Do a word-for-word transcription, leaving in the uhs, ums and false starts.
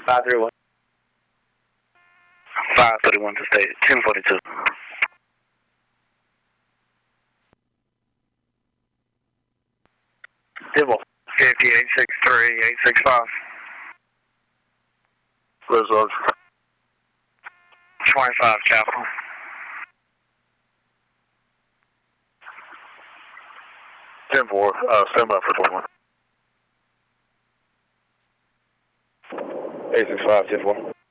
five three one. five thirty-one to state, ten forty-two. Dibble. fifty, eight six three, eight six five. Result. twenty-five, Chapel. ten four, uh, stand by for twenty-one. eight six five, ten four.